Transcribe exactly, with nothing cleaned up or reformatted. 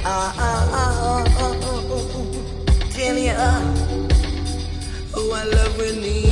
Ah, ah, ah, oh, oh, oh, oh. Tell ya, oh, I love Renee.